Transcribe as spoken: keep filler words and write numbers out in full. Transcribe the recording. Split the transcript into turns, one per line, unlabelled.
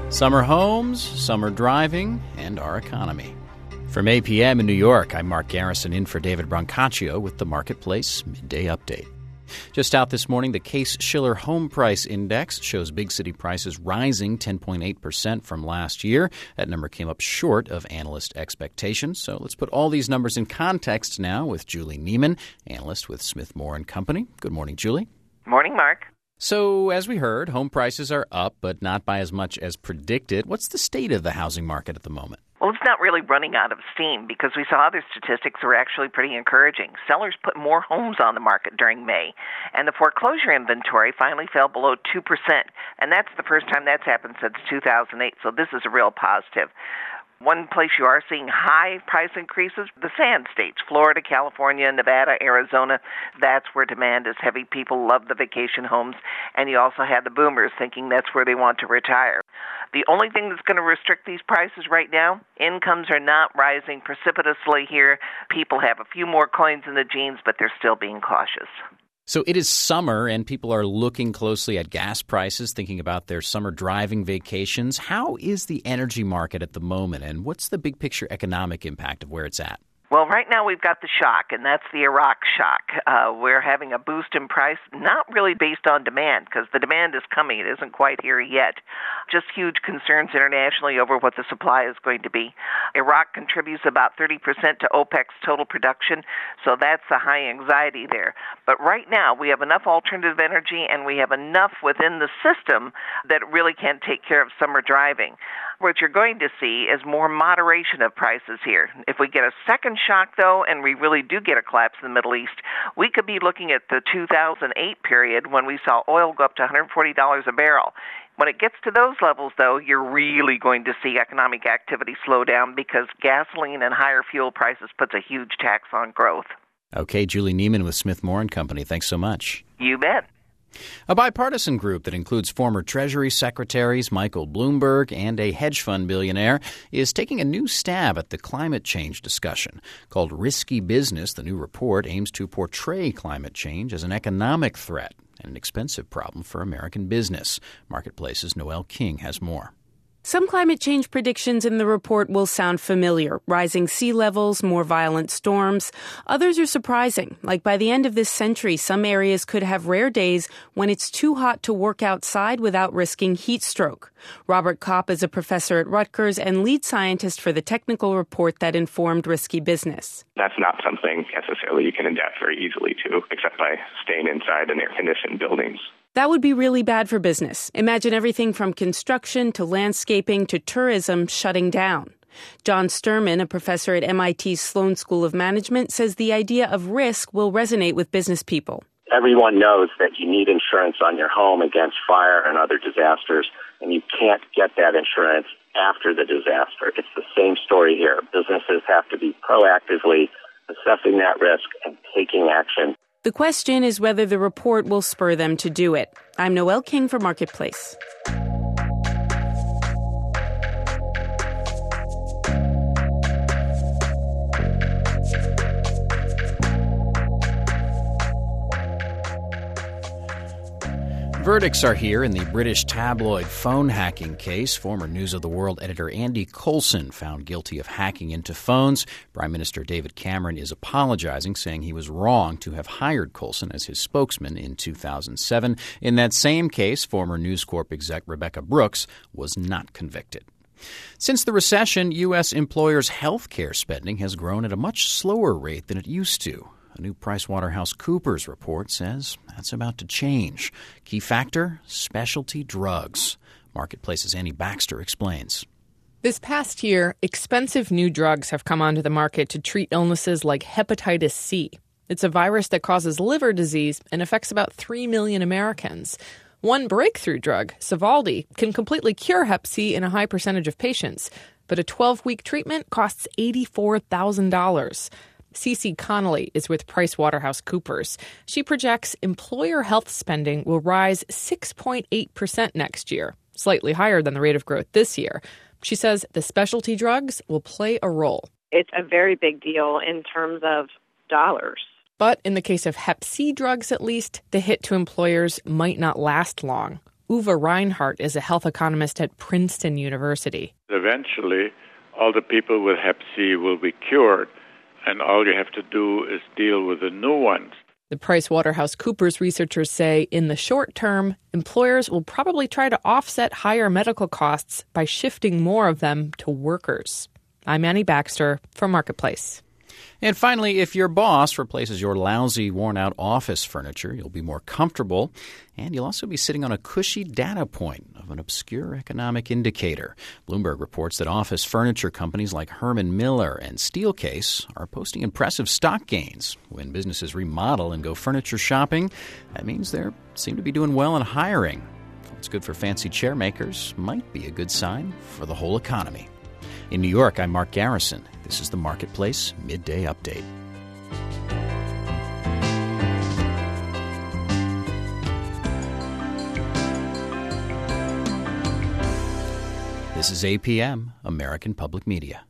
Summer homes, summer driving, and our economy. From eight p.m. in New York, I'm Mark Garrison in for David Brancaccio with the Marketplace Midday Update. Just out this morning, the Case-Shiller Home Price Index shows big city prices rising ten point eight percent from last year. That number came up short of analyst expectations. So let's put all these numbers in context now with Julie Neiman, analyst with Smith Moore and Company. Good morning, Julie.
Morning, Mark.
So, as we heard, home prices are up, but not by as much as predicted. What's the state of the housing market at the moment?
Well, it's not really running out of steam because we saw other statistics that were actually pretty encouraging. Sellers put more homes on the market during May, and the foreclosure inventory finally fell below two percent, and that's the first time that's happened since two thousand eight, so this is a real positive. One place you are seeing high price increases, the sand states, Florida, California, Nevada, Arizona. That's where demand is heavy. People love the vacation homes. And you also have the boomers thinking that's where they want to retire. The only thing that's going to restrict these prices right now, incomes are not rising precipitously here. People have a few more coins in the jeans, but they're still being cautious.
So it is summer, and people are looking closely at gas prices, thinking about their summer driving vacations. How is the energy market at the moment, and what's the big picture economic impact of where it's at?
Well, right now we've got the shock, and that's the Iraq shock. Uh, we're having a boost in price, not really based on demand, because the demand is coming. It isn't quite here yet. Just huge concerns internationally over what the supply is going to be. Iraq contributes about thirty percent to OPEC's total production, so that's a high anxiety there. But right now we have enough alternative energy, and we have enough within the system that really can take care of summer driving. What you're going to see is more moderation of prices here. If we get a second shock, though, and we really do get a collapse in the Middle East, we could be looking at the two thousand eight period when we saw oil go up to one hundred forty dollars a barrel. When it gets to those levels, though, you're really going to see economic activity slow down because gasoline and higher fuel prices puts a huge tax on growth.
Okay, Julie Neiman with Smith Moore and Company. Thanks so much.
You bet.
A bipartisan group that includes former Treasury Secretaries Michael Bloomberg and a hedge fund billionaire is taking a new stab at the climate change discussion. Called Risky Business, the new report aims to portray climate change as an economic threat and an expensive problem for American business. Marketplace's Noel King has more.
Some climate change predictions in the report will sound familiar. Rising sea levels, more violent storms. Others are surprising. Like by the end of this century, some areas could have rare days when it's too hot to work outside without risking heat stroke. Robert Kopp is a professor at Rutgers and lead scientist for the technical report that informed Risky Business.
That's not something necessarily you can adapt very easily to, except by staying inside in air-conditioned buildings.
That would be really bad for business. Imagine everything from construction to landscaping to tourism shutting down. John Sturman, a professor at M I T's Sloan School of Management, says the idea of risk will resonate with business people.
Everyone knows that you need insurance on your home against fire and other disasters, and you can't get that insurance after the disaster. It's the same story here. Businesses have to be proactively assessing that risk and taking action.
The question is whether the report will spur them to do it. I'm Noel King for Marketplace.
Verdicts are here in the British tabloid phone hacking case. Former News of the World editor Andy Coulson found guilty of hacking into phones. Prime Minister David Cameron is apologizing, saying he was wrong to have hired Coulson as his spokesman in two thousand seven. In that same case, former News Corp exec Rebecca Brooks was not convicted. Since the recession, U S employers' health care spending has grown at a much slower rate than it used to. A new PricewaterhouseCoopers report says that's about to change. Key factor, specialty drugs. Marketplace's Annie Baxter explains.
This past year, expensive new drugs have come onto the market to treat illnesses like hepatitis C. It's a virus that causes liver disease and affects about three million Americans. One breakthrough drug, Sovaldi, can completely cure hep C in a high percentage of patients, but a twelve-week treatment costs eighty-four thousand dollars. Cece Connolly is with PricewaterhouseCoopers. She projects employer health spending will rise six point eight percent next year, slightly higher than the rate of growth this year. She says the specialty drugs will play a role.
It's a very big deal in terms of dollars.
But in the case of hep C drugs, at least, the hit to employers might not last long. Uwe Reinhardt is a health economist at Princeton University.
Eventually, all the people with hep C will be cured, and all you have to do is deal with the new ones.
The PricewaterhouseCoopers researchers say in the short term, employers will probably try to offset higher medical costs by shifting more of them to workers. I'm Annie Baxter for Marketplace.
And finally, if your boss replaces your lousy, worn-out office furniture, you'll be more comfortable, and you'll also be sitting on a cushy data point of an obscure economic indicator. Bloomberg reports that office furniture companies like Herman Miller and Steelcase are posting impressive stock gains. When businesses remodel and go furniture shopping, that means they seem to be doing well in hiring. What's good for fancy chair makers might be a good sign for the whole economy. In New York, I'm Mark Garrison. This is the Marketplace Midday Update. This is A P M, American Public Media.